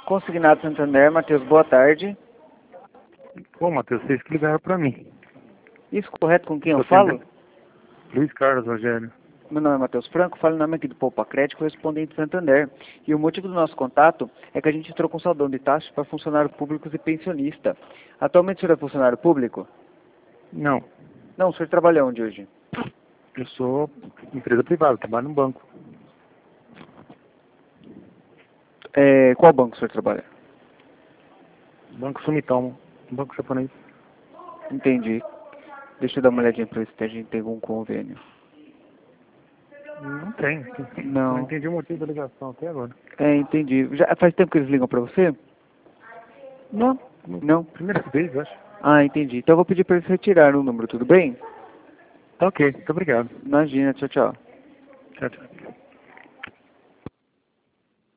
Consignado Santander, Matheus, boa tarde. Pô, Matheus, vocês que ligaram pra mim. Isso correto com quem eu Tô falo? tentando- Luiz Carlos, Rogério. Meu nome é Matheus Franco, falo em nome aqui do Poupa Crédito, correspondente Santander. E o motivo do nosso contato é que a gente trocou um saldão de taxas para funcionários públicos e pensionista. Atualmente o senhor é funcionário público? Não, Não, o senhor trabalha onde hoje? eu sou empresa privada, trabalho no banco. Qual banco o senhor trabalha? Banco Sumitomo, um banco japonês. Entendi. Deixa eu dar uma olhadinha para ver se a gente tem algum convênio. Não tem. Não. Não entendi o motivo da ligação até agora. Entendi. Já faz tempo que eles ligam para você? Não. Não? Primeira vez, eu acho. Entendi. Então eu vou pedir para eles retirarem o número, tudo bem? Tá ok, muito obrigado. Imagina, tchau, tchau. Tchau, tchau.